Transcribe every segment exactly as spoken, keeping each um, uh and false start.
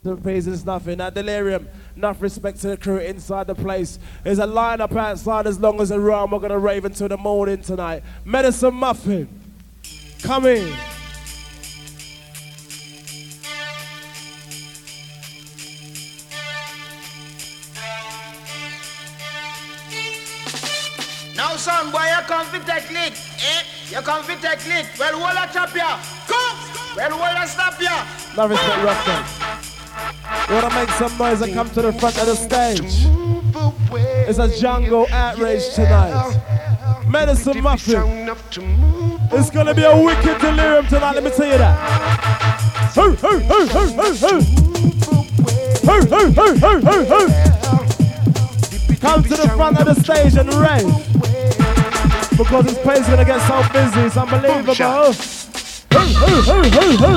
The praise is nothing. That delirium, enough respect to the crew inside the place. There's a lineup outside as long as a room. We're gonna rave until the morning tonight. Medicine Muffin, come in. Now, son, boy, you come for technique, eh? You come for technique. Well, wall a chop ya. Come. Well, wall a stop ya. Enough respect, Ruffin. You wanna make some noise and come to the front of the stage. It's a jungle outrage tonight. Medicine Muffin. It's gonna be a wicked delirium tonight, let me tell you that. Ho, ho, ho, ho, ho, ho. Ho, ho, ho, ho, ho, ho. Come to the front of the stage and rave. Because this place is gonna get so busy, it's unbelievable. Ho, ho, ho, ho, ho.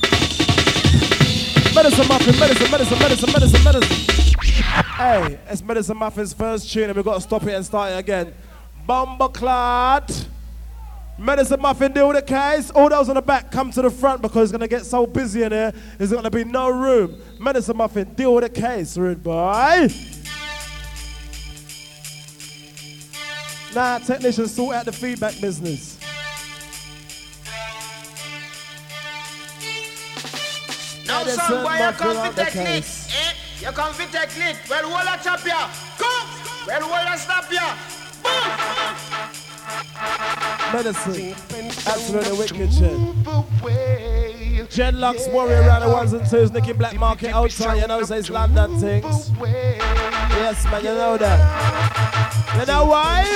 Medicine Muffin, medicine, medicine, medicine, medicine, medicine. Hey, it's Medicine Muffin's first tune and we've got to stop it and start it again. Bombaclad. Medicine Muffin, deal with the case. All those on the back, come to the front because it's going to get so busy in here. There's going to be no room. Medicine Muffin, deal with the case, rude boy. Nah, technicians, sort out the feedback business. Now, son, boy, you come for technique, eh? You come for technique. Well, wall a chop ya. Come. Well, wall a stop ya. Boom. Medicine, absolutely wicked shit. Genlux Warrior around the ones and twos, Nicky Black Market outside, you know, says London things. Yes, man, you know that. You know why?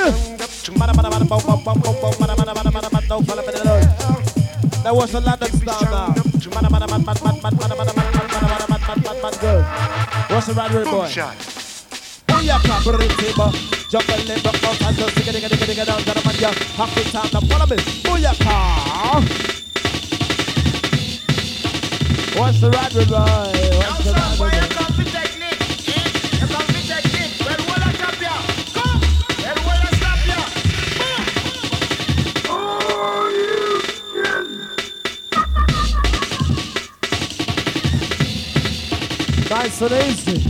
Now watch the London style now. Good. What's the right boy? Booyaka, Brittiba, jump and live up, and just dig it, dig it, dig it, dig it down, down, down, down, happy time, the follow me. Booyaka! What's the right boy? What's the right boy? You come for technique, eh? You come for technique. Well, wall a chop ya. Come! Well, wall a stop ya. Boom! Oh, you nice and easy.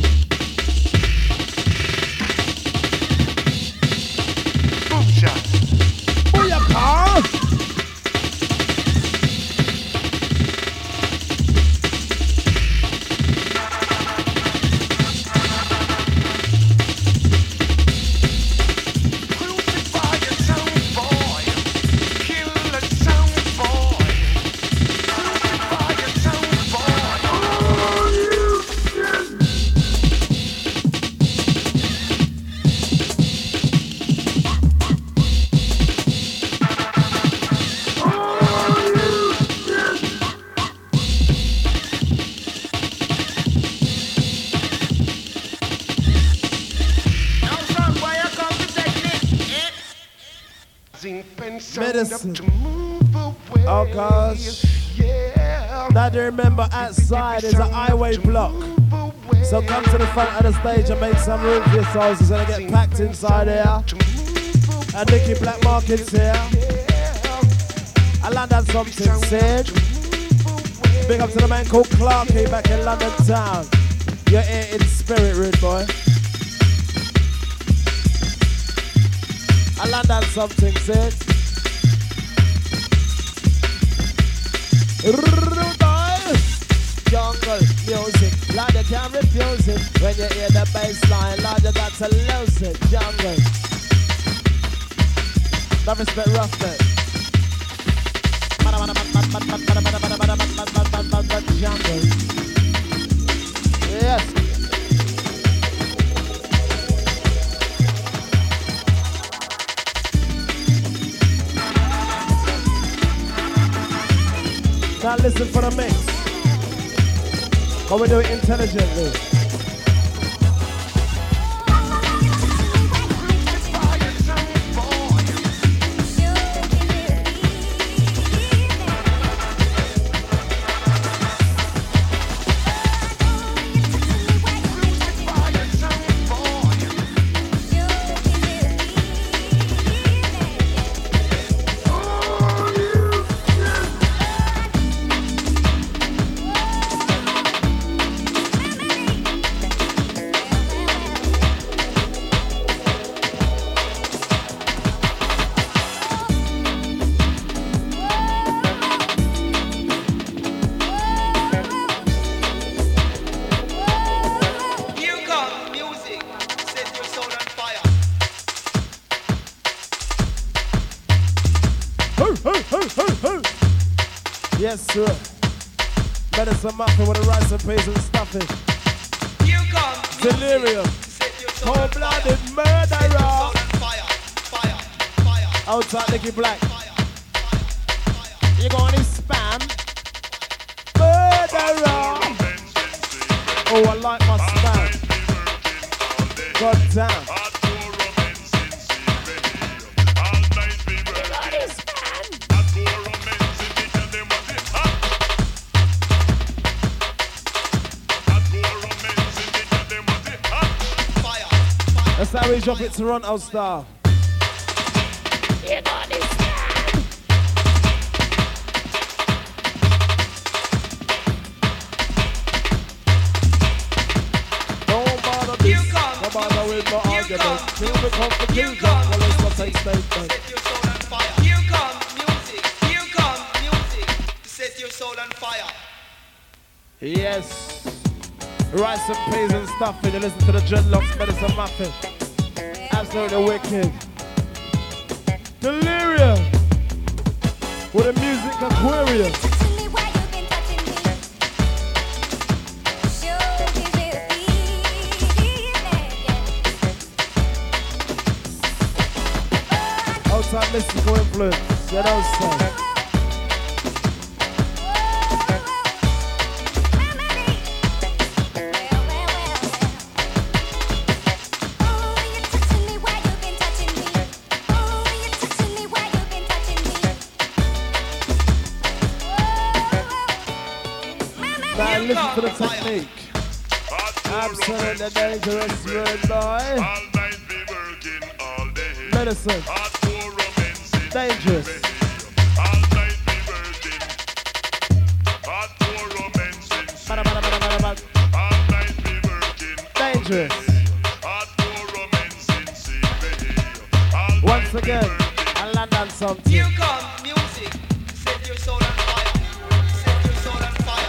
Boom shot. Booyaka! Medicine. Oh gosh. Now do remember outside is a highway block. So come to the front of the stage and make some room for yourselves. It's gonna get packed inside here. And Nicky Black Market's here. I land on something said. Big up to the man called Clarky back in London town. You're here in spirit, rude boy. I land on something said. Jungle music, Lord, you can't refuse it. When you hear the bass line, Lord, you got to lose it. Jungle. Love respect, roughneck. Jungle. Yes. Now listen for the mix. But we do it intelligently. Yes, sir. Medicine muffin with the rice and peas and stuffing. Here come Delirium. Cold-blooded murderer. Outside Nicky Black. You got any spam? Murderer. Oh, I like my spam. God damn. That's how we drop it Toronto style. You got this man. Don't bother this. Don't bother with no argument. Till we come for you come. Well, let's not take statement. Set your soul on fire. Here come music. Here come music. Set your soul on fire. Yes. Rice and peas and stuffing. You listen to the dreadlocks, medicine muffin. Absolutely wicked. Delirium. With a music aquarium. Outside mystical influence. You know so. Listen to the technique. Absolutely dangerous, rude boy. Medicine. Dangerous. Dangerous. Once again, I'll land on something. Here come music. Set your soul on fire. Set your soul on fire.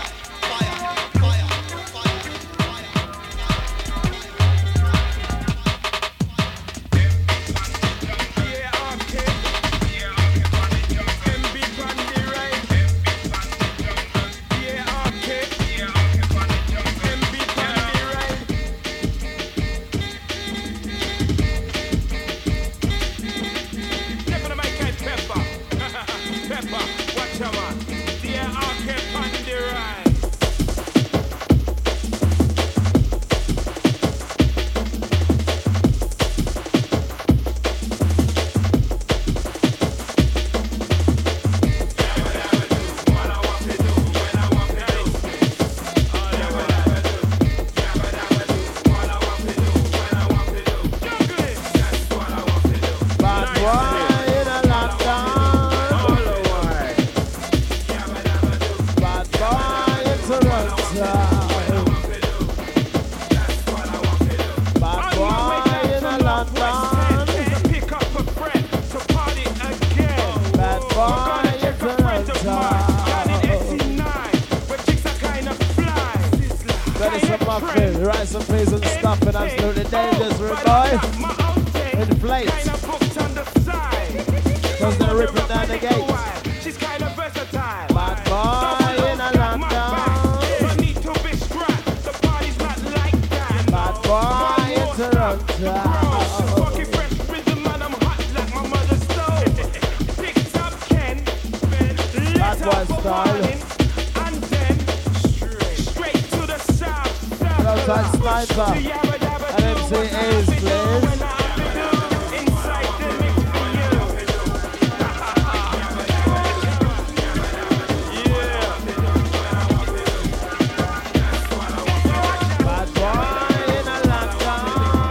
Rice and peas and stuff and absolutely dangerous, rude boy. Inflate. Cause they're ripping down the gate. She's kind of versatile. Bad boy in a London. No need to be strapped. The party's not like that. Bad boy in Toronto. Fucking fresh rhythm and I'm hot like my mother's stove. Picked up Ken. Bad boy style. Outside Sniper and M C A's, please. Bad boy in a London.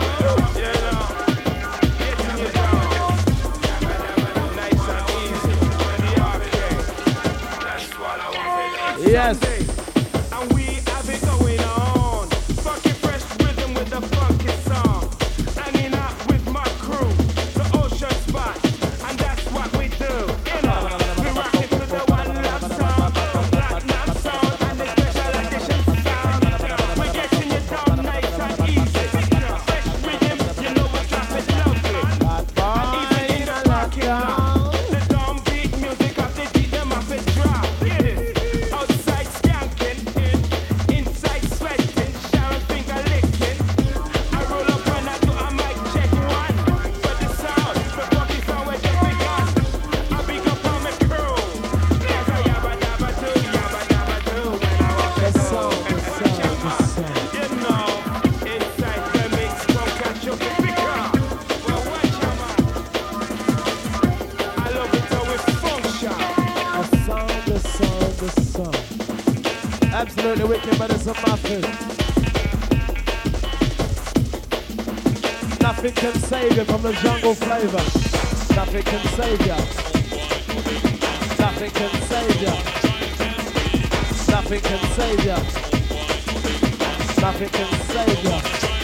Yes. And we have it going on. Funky fresh rhythm with a funky song. And in a Absolutely wicked medicine muffin. Nothing can save you from the jungle flavor. Nothing can save you. Nothing can save you. Nothing can save you. Nothing can save you.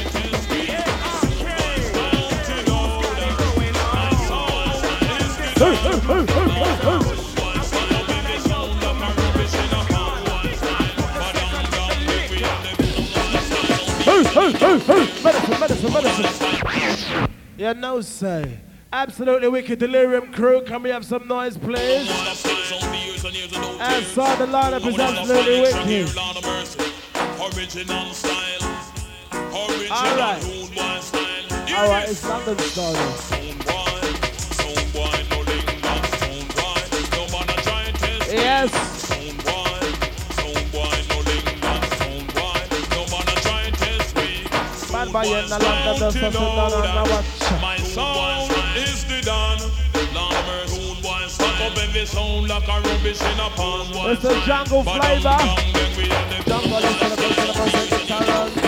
Hey, hey, hey, hey, hey, hey. Hey, hey, hey, medicine, medicine, medicine. Yeah, no say. Absolutely wicked delirium crew. Can we have some noise, please? Outside the lineup is absolutely wicked. Alright. Alright, it's London style. Yes. My sound is the dawn. It's a jungle flavor. Jungle is gonna go to the most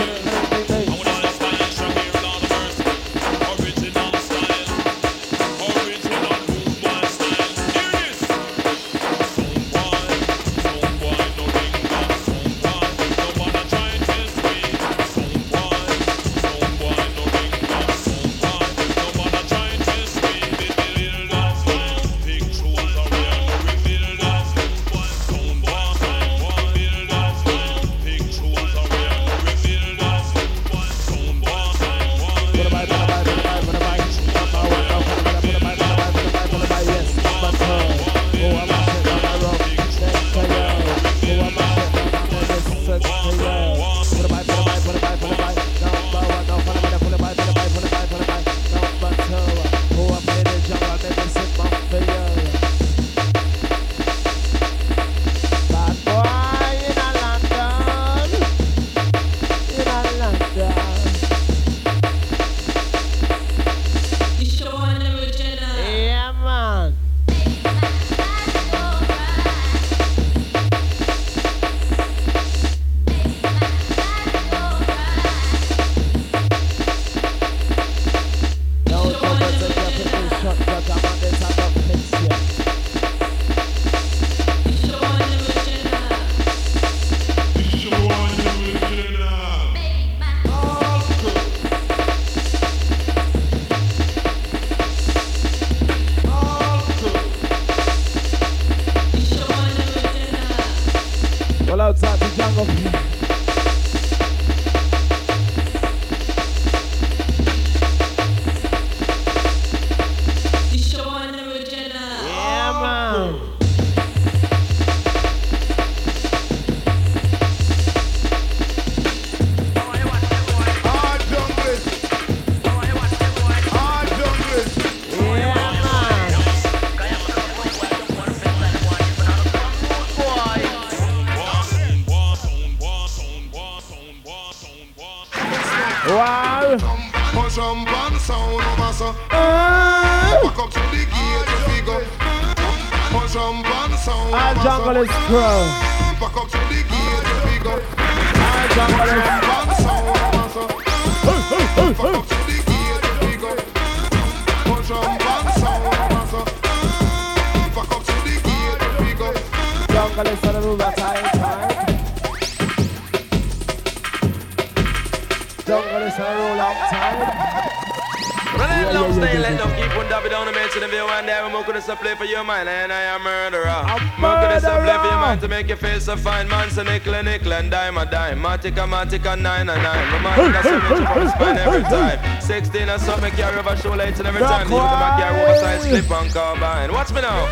outside the jungle. Yeah, man. Wow. Punch on one sound of us. Walk up to the gate to figure. Punch on one sound of us. Our jungle is crow. Walk up to the gate to figure. Our jungle is one sound of us. Walk up to the gate to figure. Punch on one sound of us. Walk up to the gate to figure. Jungle is on the move at time, time. Jungle is a roll out time. Run it long stay, let them keep on dabbing down the mention of you and there. I'm gonna play for your mind and I am murderer. I'm gonna play for your mind to make your face so fine, man. So nickel and nickel and dime a dime. Matica, Matica, nine and nine. Romantica, seven from spine every time. Sixteen or something, carry over show lights and every time. You can carry oversized slip on carbine. Watch me now.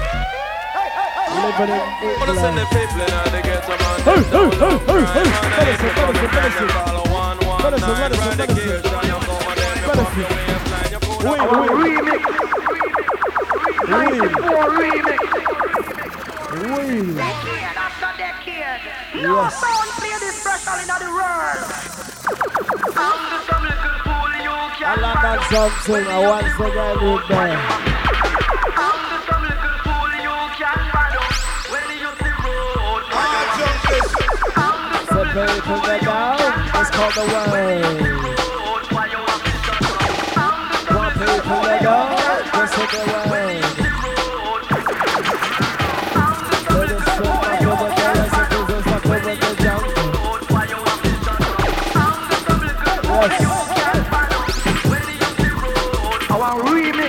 I'm gonna send the people in and they get some on them. Don't look right, man. I need to come to friend and follow one, one, nine. Ride the kids on your phone and then you pop your waistline. You put up a remix. ninety-four remix. Remix. Decade after decade. No Yes. sound play this special in the world. I'm the some little fool you I can like that something. I want to get it there. I'm the some little fool you can follow. When you see road. I'm the some people get down. It's called the way. One people get down. This is the way. Let us swim up over the rest of business up over the jungle. Yes. Our remix.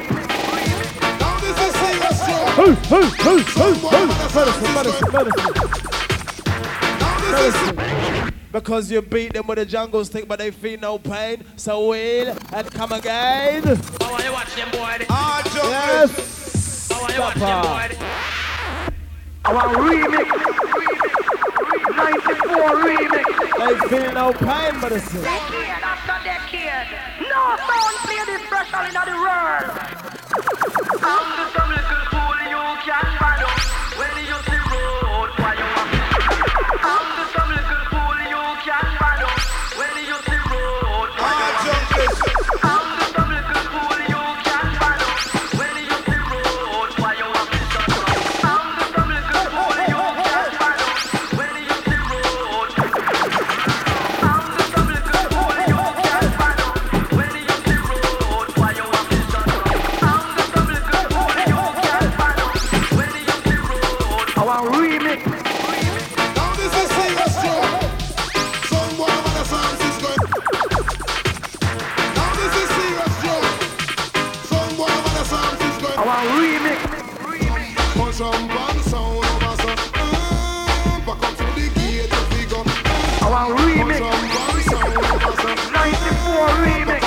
Hey, hey, hey, hey, hey. Medicine, medicine, medicine. Medicine. Because you beat them with a jungle stick, but they feel no pain. So wheel and come again. How are you watch them, boy? Yes. How are you watch them, boy? Our remix. ninety-four remix. They feel no pain, medicine. Decade after decade. No sound play this special in the world. I'm the some little fool you can follow. When you see road, why you want me? I'm the some little fool you can follow. When you see road, why you want me? I'm the some little fool you can follow. When you see road, why you want me? I'm the some little fool you can follow. When you see road, I'm the some little fool you can follow. When you see road, why you want me? I'm the some little fool you can follow. When you see road, our remix. Now this is serious joke. Some boy with a sound system. Now this is serious joke. Some boy with a sound system. Our remix. Punch on one sound of us. Back up to the gate if we go. Our Punch remix. on one sound of us. ninety-four remix.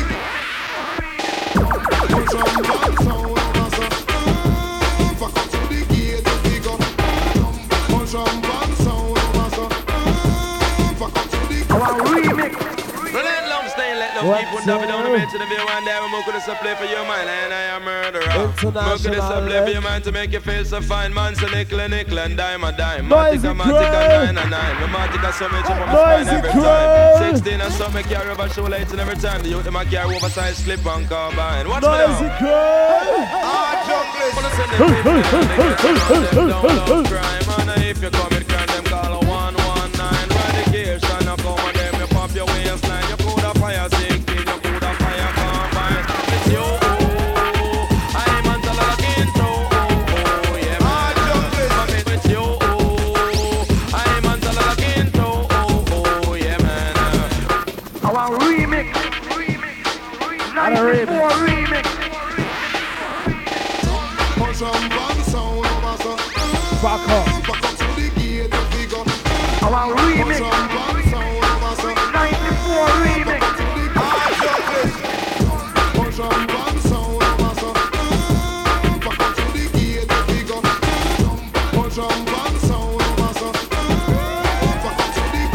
Punch on one sound of us. Back up to the gate if we go. Punch on one sound of us. Back up to the gate. Our remix. Let love stay, let love What keep on dabbing down the so? bed to the view one day. I'm going to play for your mind, and I am murderer. I'm going to International play for your mind to make you feel so fine, man. So nickel and nickel and dime a dime. Noisy Matica, Matica, crowd. nine and nine. The Matica so much up on my Noisy spine every crowd. time. Sixteen and some make carry over shoelaces and every time. The youth them a carry oversized clip and carbine. Watch me Noisy now. crowd. Wanna send them people down, they get them on them down, love crime. And if you come with crime, them call a one one nine. Radication, I come on them, you pop your waistline. You put a fire sixteen, you put a fire combine. It's you, I'm on the looking through. Yeah, man. It's you, I'm on the looking through. Yeah, man. Our remix. ninety-four remix. Punch on one sound of us. Back up. Back up to the gate if we go. Our remix. Punch on one sound of us. ninety-four remix. Punch on one sound of us. Back up to the gate if we go. Punch on one sound of us. Back up to the gate.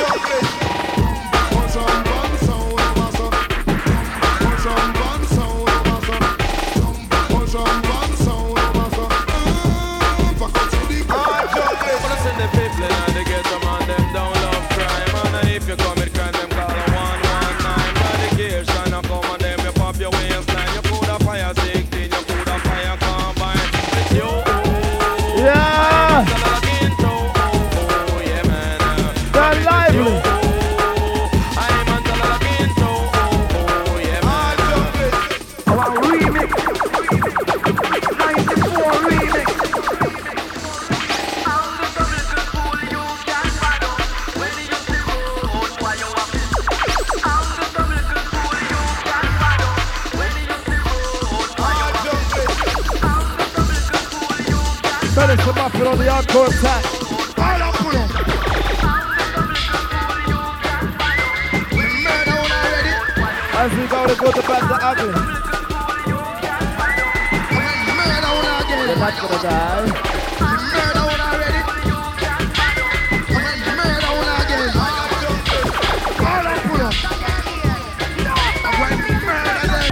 Punch on one sound of us. Punch on one sound of us. Punch on one sound of us. Back up to the gate. Wanna send the people in and they get them on them down love crime. And if you come with crime, them call a one one nine. Radication, I come on them, you pop your waistline. You put a fire sixteen, you put a fire combine. It's you, Yeah. the looking through. Yeah, man. They're lively. I'm on the looking through. Yeah, man. Our remix. ninety-four remix. I'm the some little fool you can follow. When you see road, why you want me? I'm the some little fool you can follow. When you see road, why you want me? I'm the some little fool you can Medicine Muffin on the hardcore attack. All up for you. I'm the some little fool you can follow. We murder one already. As we go to go to bad the ugly. Murder one again. That's gonna die. Murder one already. Murder one again. All up for you. Murder them.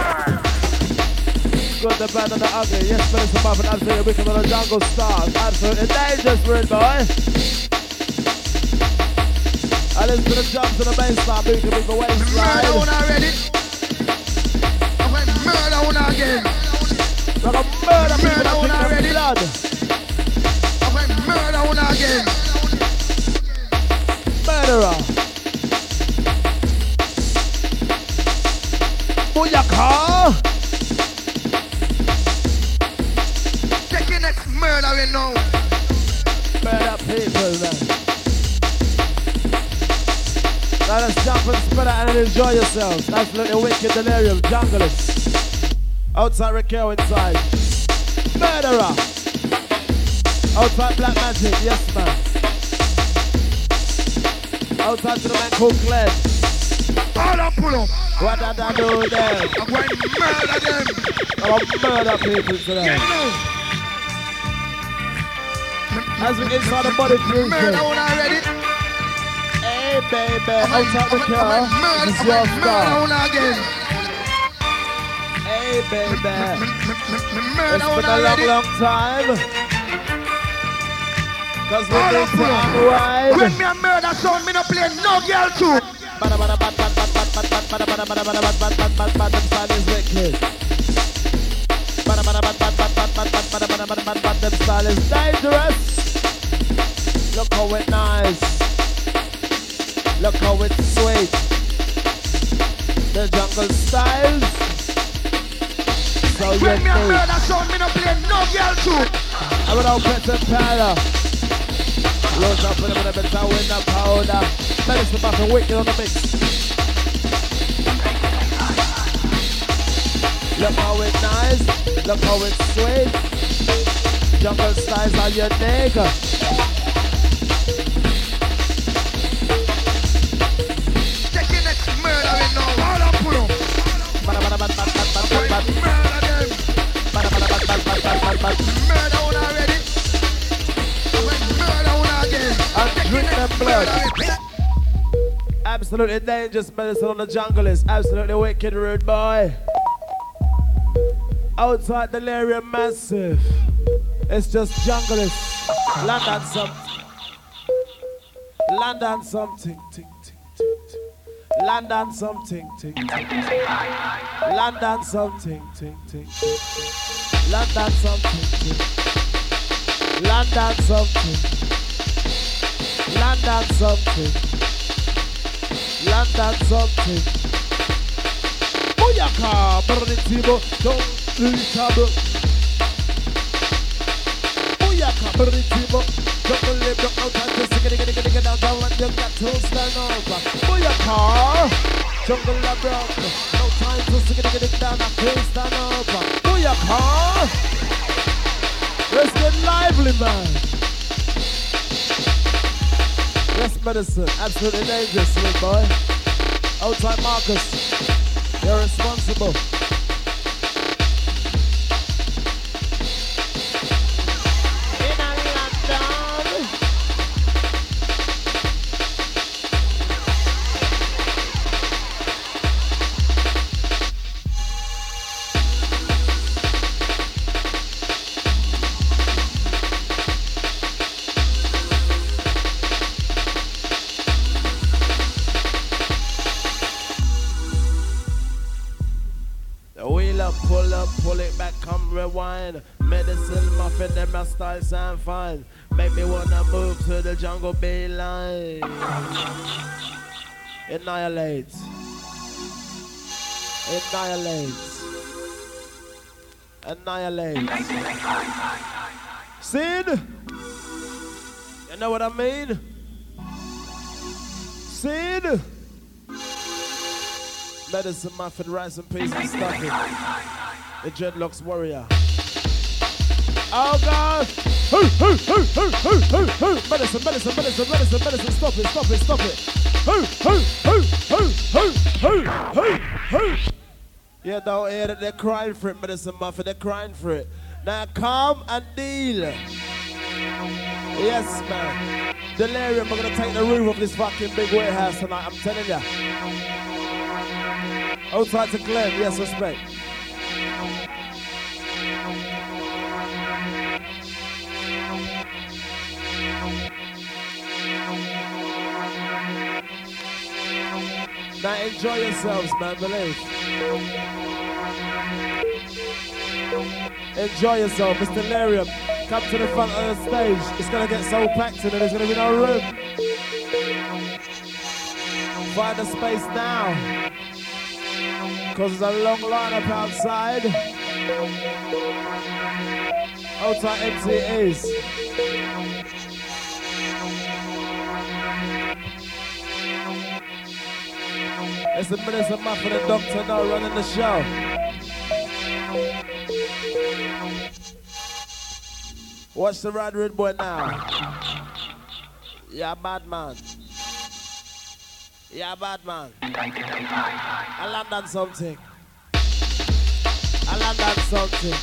Got the bad and the ugly. Yes, Medicine Muffin, absolutely wicked on the jungle stars. Absolutely dangerous, rude boy. I listen to the drums and the bass line, moving with the Murder one waistline. already. Murder one again. Like a murder people Murder that one think already. them blood. Murder one again. Murderer. Booyaka. Taking next murdering now. Murder people, man. Now let's jump and spread out and enjoy yourselves. Absolutely wicked delirium, junglist. Outside Raquel inside. Murderer. Outside Black Magic, yes man. Outside to the man called Glenn. All up, pull up. What did I do then? I'm going to murder them. I'll murder people today. Get no. As we inside the body crew. Murder one already. Hey baby, outside the car. This is your star. Murder one again. Hey baby. It's Murder one been a long, already. long time. Cause we All need up, to pull up. unwind. When me a murder sound, me no play no girl too. Bada bada bada bada bada bada bada bada bada bada bada bada bada bada them style is wicked. Bada bada bada bada bada bada bada bada bada bada bada them style is dangerous. Look how it nice. Look how it's sweet. The jungle styles. So When me a unique. murder sound, me no play no girl too. I would have pet and powder. Loads up with a bit of better with the powder. Medicine Muffin wicked on the mix. Look how it's nice. Look how it's sweet. Jungle styles are unique. Taking next murdering now. All up, pull up. Bada bada bada bada bada bada bada. Murder them. Bada bada bada bada bada bada bada. Murder one already. I'm going to murder one again. And drink them blood. Murder. Absolutely dangerous medicine on the jungle is absolutely wicked, rude boy. Outside delirium massive. It's just junglist. Land on something. Land on something. Ting, ting, ting, ting. Land on something. Ting, ting, ting. Land on something. Ting, ting, ting, ting. Land on something. Ting. Land on something. Land on something. Land on something. Booyaka, Bernitibo, don't lose trouble. Booyaka, Bernitibo, don't live, don't out and just get it, get it, down, down, and you got to stand over. Booyaka, jungle la broke, no time to get it, get it down, I can't stand over. Booyaka, let's get lively, man. Yes, medicine, absolutely dangerous, little boy. Outside Marcus, you're responsible. In a London. Wheel up, pull up, pull it back, come rewind. Medicine muffin, them my style sound fine. Make me wanna move to the jungle bay line. Annihilate. Annihilate. Annihilate. Sid? You know what I mean? Sid? Medicine muffin, rice and peas and stuffing. The dreadlocks warrior. Oh God! Hoo, hoo, hoo, hoo, hoo, hoo, hoo. Medicine, medicine, medicine, medicine, medicine. Stop it, stop it, stop it. Hoo, hoo, hoo, hoo, hoo, hoo, hoo, hoo. Yeah, don't hear that they're crying for it, medicine muffin. They're crying for it. Now come and deal. Yes, man. Delirium, we're gonna take the roof of this fucking big warehouse tonight. I'm telling ya. Outside to Glenn, yes, respect. Now enjoy yourselves, man, believe. Enjoy yourself, Mister Delirium. Come to the front of the stage. It's gonna get so packed in and there's gonna be no room. find a space now. Because there's a long lineup outside. Outside M C it is. It's the Minister Muffin and Doctor No running the show. Watch the Rad Red Boy now. Yeah, bad man. Yeah, bad man. I land on something. I land on something.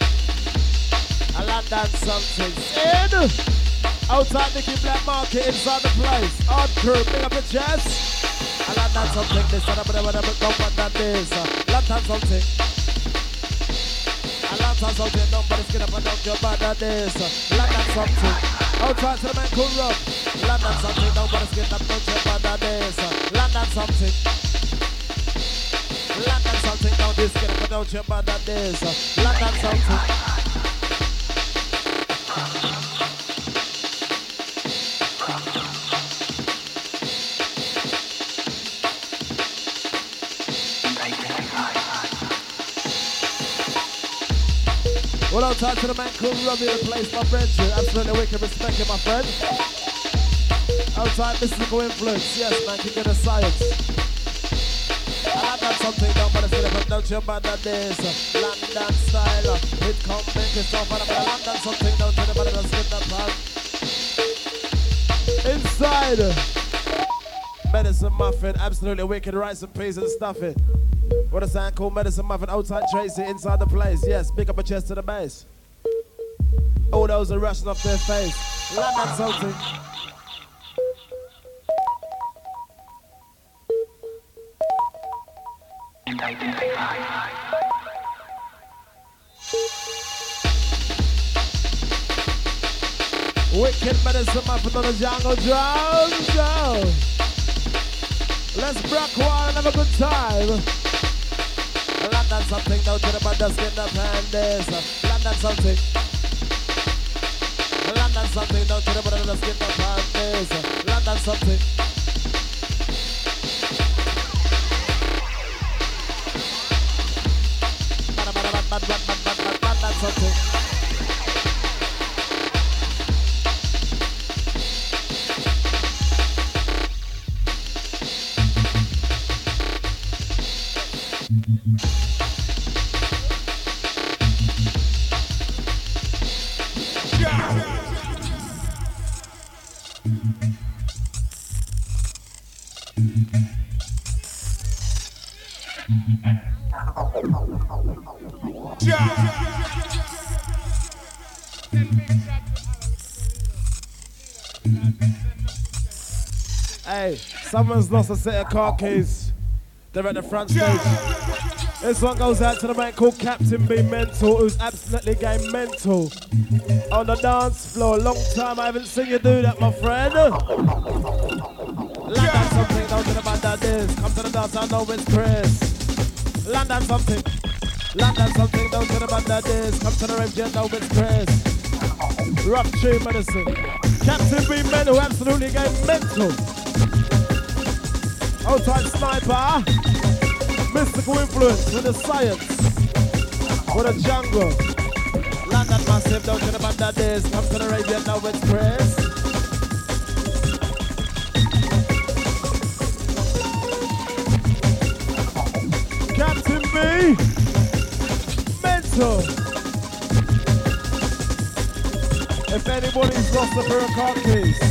I land on something. In! Outside Nicky Black Market, inside the place. Hard crew, big up the chest. I land on something. This and I'm gonna go back than this. Land on something. I land on something. Nobody's gonna put up your bad than this. Land on something. Outside to the man called Rob. Land on something. Nobody's gonna put up your bad than this. Land on something. Land on something. Nobody's gonna put up your bad than this. Land on something. Well, I'll talk to the man called Robbie, the place, my friend. Absolutely wicked, respect you, my friend. Outside mystical influence, yes, man, keep it a science. I like that something, don't want to see it, don't you bad at this. London style, it come make it so far, but I like that something, don't tell about it, don't skip that part. Inside, Medicine Muffin, absolutely wicked, rice and peas and stuffing. What a sound called Medicine Muffin, outside Tracy, inside the place. Yes, pick up a chest to the base. All those are rushing off their face. Land on something. Wicked Medicine Muffin on the jungle drums. Go. Let's rock one and have a good time. Land on something, don't tell about the skin up and this. Land on something. Land on something, don't tell about the skin up and this. Land on something. Land on something. Hey, someone's lost a set of car keys. They're at the front stage. This one goes out to the man called Captain B Mental, who's absolutely game mental on the dance floor. Long time I haven't seen you do that, my friend. Land on something, don't tell about that is. Come to the dance, I know it's Chris. Land on something. Land on something, don't tell about that is. Come to the rave, you know it's Chris. Rough tree medicine. Captain B Mental, absolutely game mental. Outside sniper. Mystical influence with the science, with the jungle. London massive, don't care about that days. Come to the radio now with Chris. Captain B, mental. If anybody's lost a pair of car keys.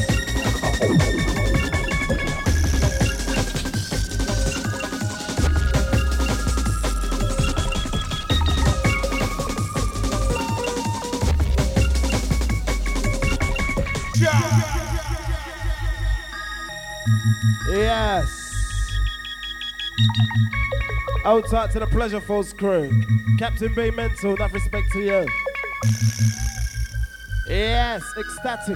Yes. Outside to the Pleasure Force crew. Captain B Mental, enough respect to you. Yes, ecstatic.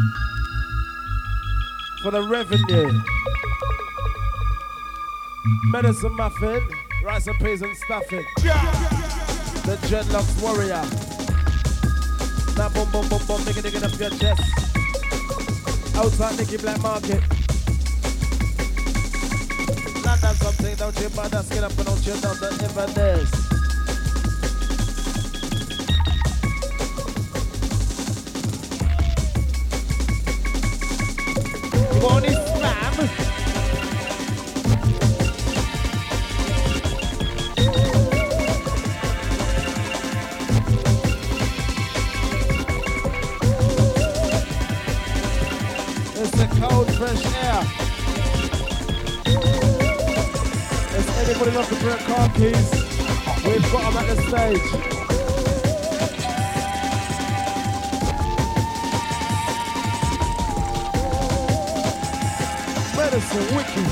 For the revenue. Medicine Muffin, rice and peas and stuffing. The Dreadlocks Warrior. Now boom boom boom boom, nigga nigga up your chest. Outside Nicky Black Market. you brothers get up and out your down the Inverness. Morning slam. It's the cold, fresh air. Is anybody looking for a car keys? We've got them at the stage. Medicine Wiki.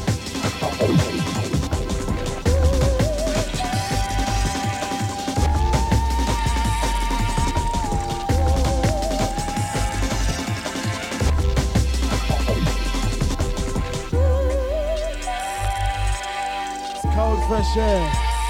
It's cold, fresh air.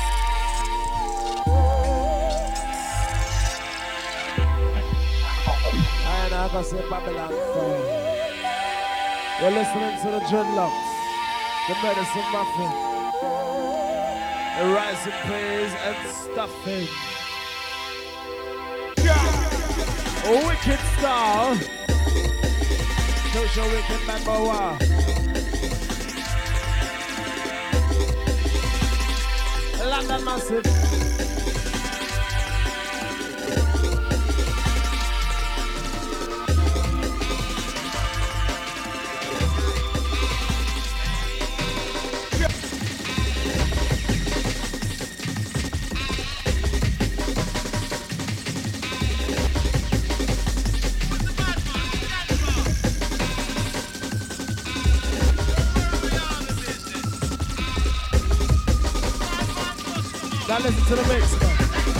And I gotta say Babylon fire. You're listening to the Dreadlocks, the Medicine Muffin, the rising praise and stuffing. Yeah. A wicked star. Show your wicked man boa. London Massive. Now listen to the mix, man.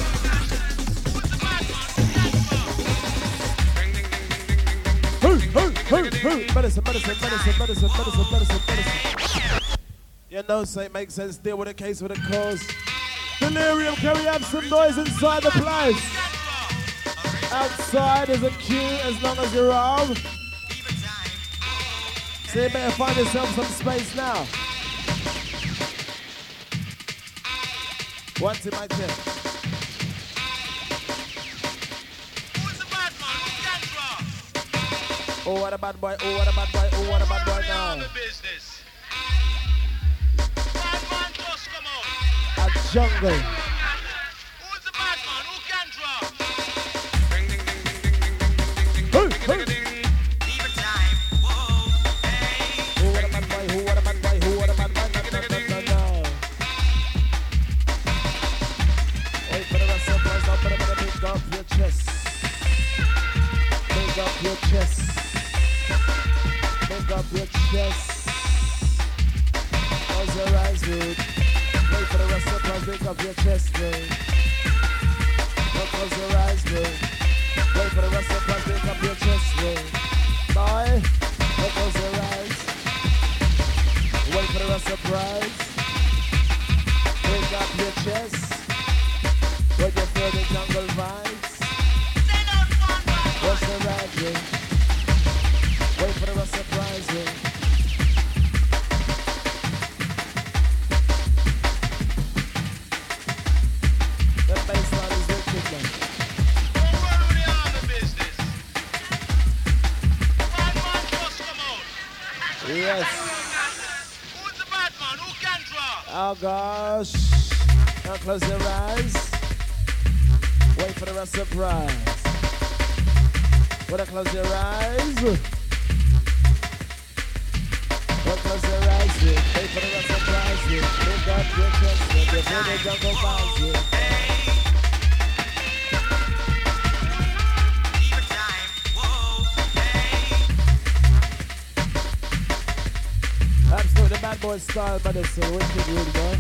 Who, who, who, who? Medicine, medicine, medicine, medicine, medicine, medicine, medicine. You know, say it makes sense. Deal with a case with a cause. Delirium, can we have some noise inside the place? Outside is a queue as long as you're on. So you better find yourself some space now. What's in my tip? Who's the bad man? Who can draw? Oh, what a bad boy, oh, what a bad boy, oh, what a bad boy now. Business. Bad man just come out. A jungle. Who's the bad man? Who can draw? Hey, hey. Oh, what a bad boy, oh, what a bad boy, oh, what a bad boy, no, no, no, no, no. Wait for the rest of the boys, now better, better pick up your chest. Pick up your chest. Pick up your chest. Close your eyes, dude. Wait for the rest of the boys, pick up your chest, dude. Don't close your eyes, dude. Wait for the rest of the boys, pick up your chest, dude. Boy, don't close your eyes. Wait for the rest of the prize. Pick up your chest. When you feel the jungle vibes. What's the ride, yeah? Wait for the rest of the prize, yeah. The baseline is wicked, man. Don't worry with the other business. Bad man just come out. Yes. Who's the bad man? Who can draw? Oh gosh. Now close your eyes. Wait for the rest of the prize. Wanna close your eyes? Wanna close your eyes? Wait for the rest of the prize. Pick up your chest. You feel the jungle vibes. Absolutely bad boy style, but it's a wicked good, boy.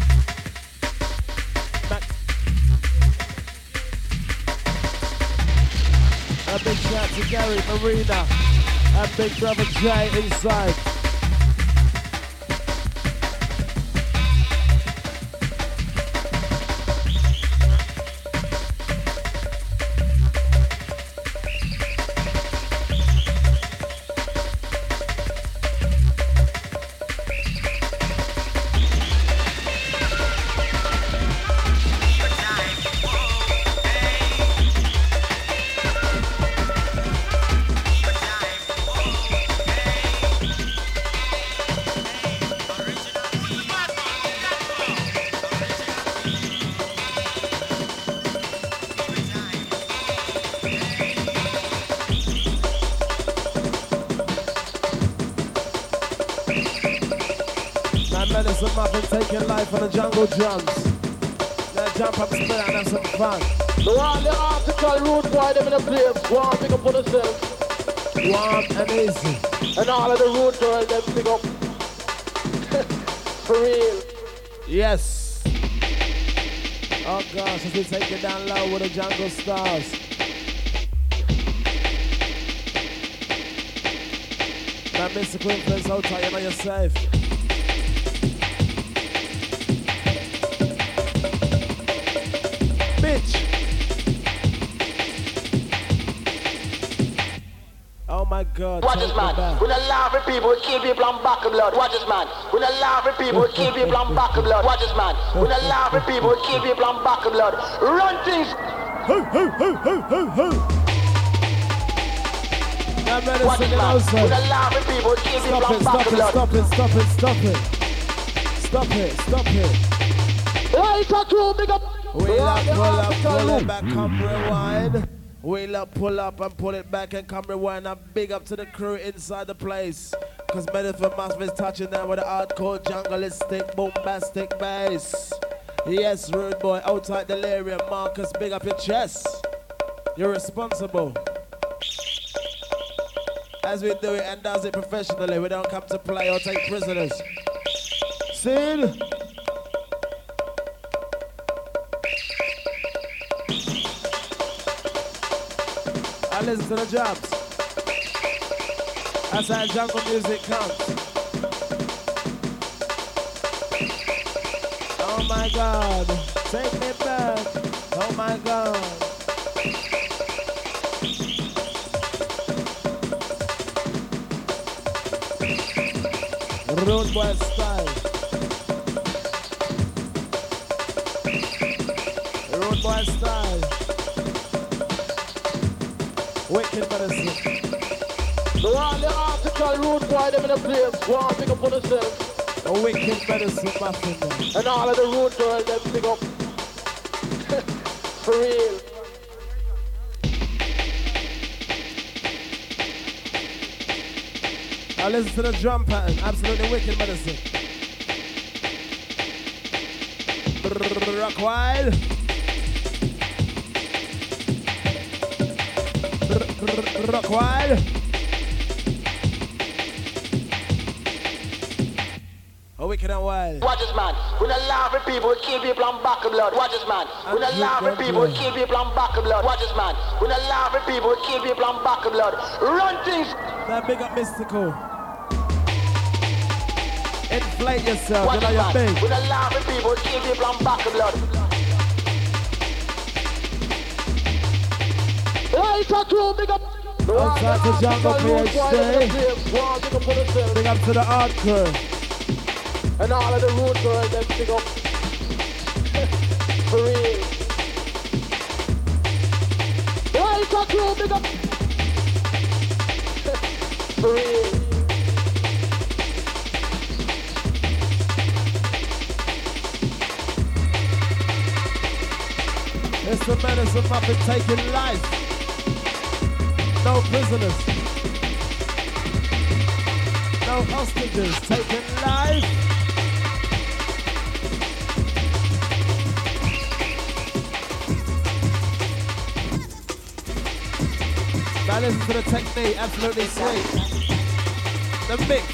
A big shout to Gary Marina and Big Brother Jay inside. And Medicine Muffin taking life on the jungle drums. Now jump up, spin and have some fun. The one, the article root boy, them in the place. Go on, pick up for themselves. Warm and easy. And all of the root girls, them pick up. For real. Yes. Oh gosh, as we take it down low with the jungle stars. That mystical influence, hold tight, you know you're safe. Bitch. Oh my God. Watch this, man. We're not laughing people, we kill people on back of blood. Watch this, man. We're not laughing people, we kill people on back of blood. Watch this, man. We're not laughing people, we kill people on back of blood. Run things. Hoo, hoo, hoo, hoo, hoo, hoo. Now, Watch this, man. We're not laughing people, we kill people on back of blood. Stop it, stop it, stop it, stop it. Stop it, stop it. Hey, tattoo, big up. Wheel up, pull up, pull it back, come rewind. Wheel up, pull up and pull it back and come rewind. And big up to the crew inside the place. Cause Medicine Muffin is touching them with the hardcore jungleistic, bombastic bass. Yes, rude boy, outside delirium. Marcus, big up your chest. You're responsible. As we do it and does it professionally, we don't come to play or take prisoners. See? I listen to the jobs. That's how jungle music comes. Oh my God, take me back. Oh my God. Road boy style. Road boy style. Wicked Medicine. The one, the article root boy, them in the place. Go on, pick up for themselves. A Wicked Medicine Muffin. And all of the root girls, them pick up. For real. I listen to the drum pattern. Absolutely Wicked Medicine. Rock wild. Rock wild. Oh, wicked and wild. Watch this, man. We're not laughing people, we kill people on back of blood. Watch this, man. We're not laughing people, we kill people on back of blood. Watch this, man. We're not laughing people, we kill people on back of blood. Run things. That big up Mystical. Inflate yourself, Watch you know this, your man. thing. We're not laughing people, we kill people on back of blood. Hey, tattoo, big up. Outside the jungle P H D. Big up to the art crew. And all of the road girls, them big up. For real. Hey, tattoo, big up. For real. It's the Medicine Muffin taking life. No prisoners. No hostages taking life. Now listen to the technique, absolutely sweet. The mix.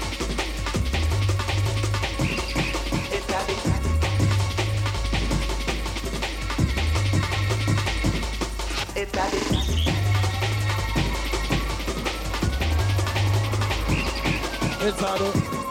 It's hard.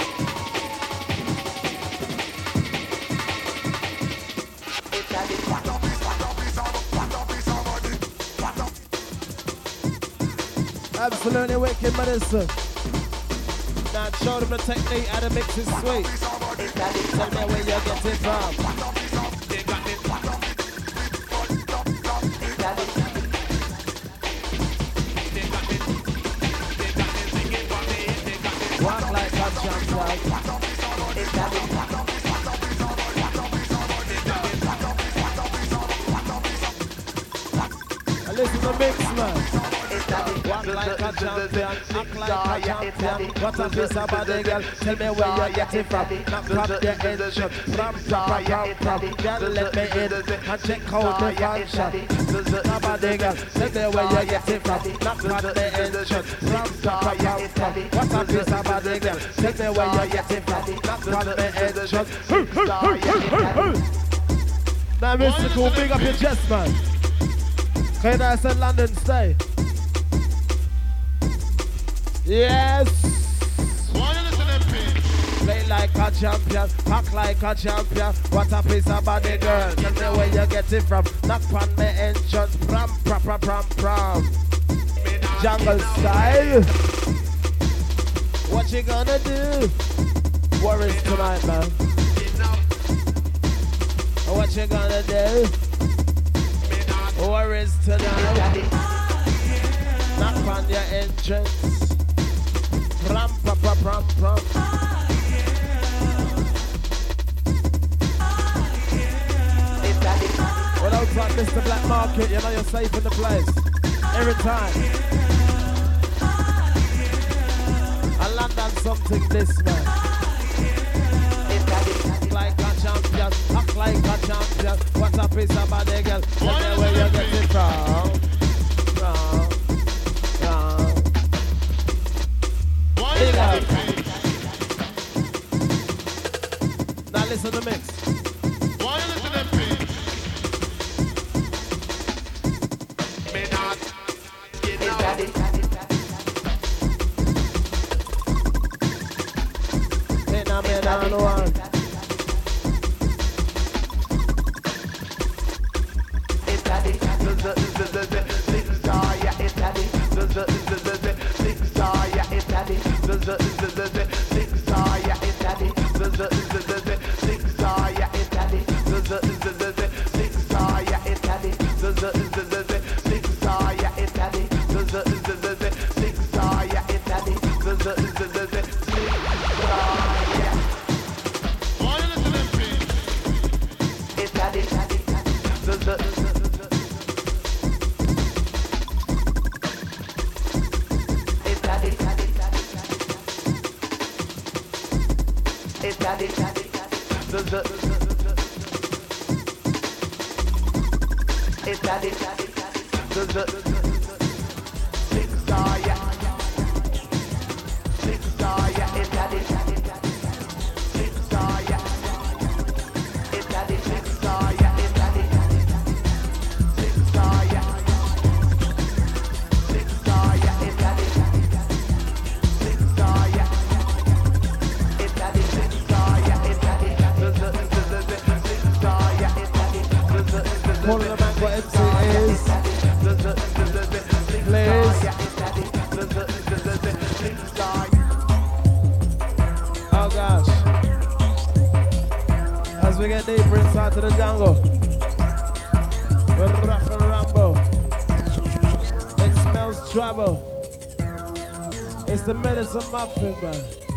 Absolutely Wicked Medicine. Now show them the technique how the mix is sweet. Tell me where you get it from. Walk like a jump like. Listen to the mix, man. Walk like a champion, act like a champion. What a piece of body, girl. Tell me where you get it from. Now pop your engine, from, from, from, from. Girl, let me in and check out the function. My body, girl. Tell me where you get it from. Now pop the engine, from, from, from, from. What a piece of body, girl. Tell me where you get it from. Now pop the engine. Now, Mystical, big up your chest, man. Okay, now I said London, stay. Yes. Play like a champion, act like a champion. What a piece of body, girl. Tell me where you get it from. Knock on me entrance, pram, pram, pram, pram, pram. Jungle style. What you gonna do? Worries tonight, man. What you gonna do? Worries tonight. Knock on your entrance. Pram, pram, pram, pram, pram. Well, outside Mister Black Market, you know you're safe in the place. Every time. I land on something this man. Like a champion, act like a champion. What a piece of body, girl. Tell me where you get it from. From, from. Big up. Now listen to the mix. Why you listen to me? Me not get out. Me not, me not, no one. To the jungle, we're rough and rambo. It smells trouble. It's the medicine muffin, man.